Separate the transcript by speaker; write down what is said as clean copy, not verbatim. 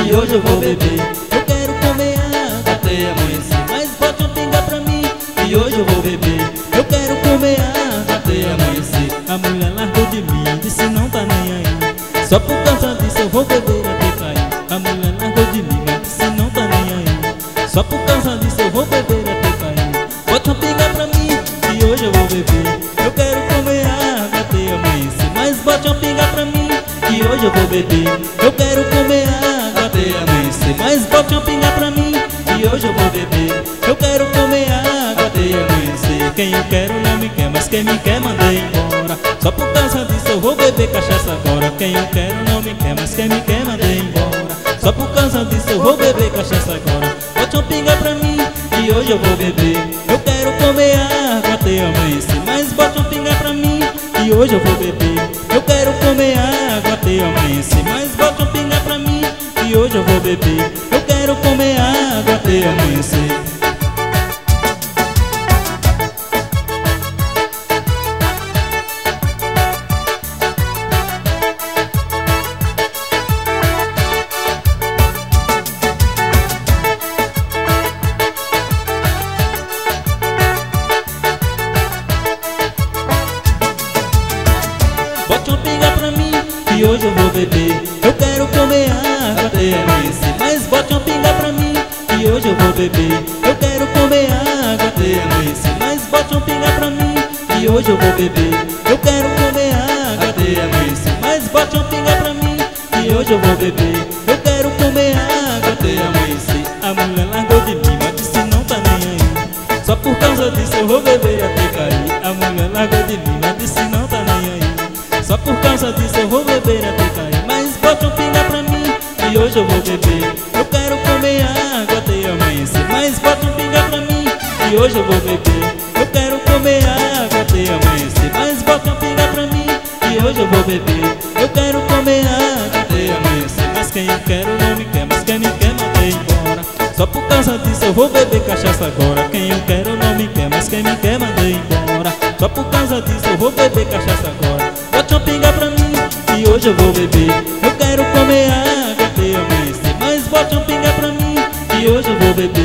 Speaker 1: e hoje eu vou beber. Eu quero comer água até amanhecer, mas bote uma pinga pra mim, e hoje eu vou beber. Eu quero comer água até amanhecer. A mulher largou de mim, disse não tá nem aí, só por causa disso eu vou beber até cair. A mulher largou de mim, mas disse não tá nem aí, só por causa disso eu vou beber até cair. Bote uma pinga pra mim, e hoje eu vou beber. Eu quero comer água até amanhecer, mas bote uma pinga pra mim, e hoje eu vou beber. Eu quero comer água até amanhecer, mas bote uma pinga pra mim, e hoje eu vou beber. Eu quero comer água até amanhecer. Quem eu quero não me quer, mas quem me quer mandei embora. Só por causa disso eu vou beber cachaça agora. Quem eu quero não me quer, mas quem me quer mandei embora. Só por causa disso eu vou beber cachaça agora. Bote uma pinga pra mim, e hoje eu vou beber. Eu quero comer água até amanhecer, mas bote uma pinga pra mim, e hoje eu vou beber. Eu quero comer água até amanhecer, mas bote uma pinga pra mim, e hoje eu vou beber. Eu quero comer água até amanhecer. Bote uma pinga pra mim, e hoje eu vou beber. Eu quero comer água até amanhecer, mas bote uma pinga pra mim, e hoje eu vou beber. Eu quero comer água até amanhecer, mas bote uma pinga pra mim, e hoje eu vou beber. Eu quero comer água até amanhecer, mas bote uma pinga pra mim, e hoje eu vou beber. Eu quero comer água até amanhecer. A mulher largou de mim, mas disse não tá nem aí, só por causa disso eu vou beber até cair. A mulher largou de mim, mas disse não tá nem aí, só por causa disso eu vou beber até cair. Mas bote uma pinga pra mim, e hoje eu vou beber. Eu quero comer água até amanhecer, mas bote uma pinga pra mim, e hoje eu vou beber. Eu quero comer água até amanhecer, mas bote uma pinga pra mim, e hoje eu vou beber. Eu quero comer água até amanhecer, mas quem eu quero não me quer, mas quem me quer mandei embora. Só por causa disso eu vou beber cachaça agora. Quem eu quero não me quer, mas quem me quer mandei embora. Só por causa disso eu vou beber cachaça agora. Bote uma pinga pra mim, e hoje eu vou beber. Eu quero comer água até amanhecer, mas bote uma pinga pra mim, e hoje eu vou beber.